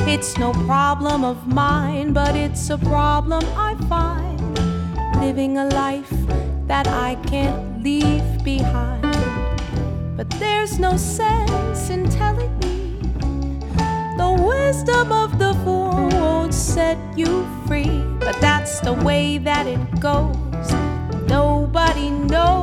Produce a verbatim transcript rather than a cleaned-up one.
It's no problem of mine, but it's a problem I find, living a life that I can't leave behind. But there's no sense in telling me the wisdom of the fool won't set you free. But that's the way that it goes. Nobody knows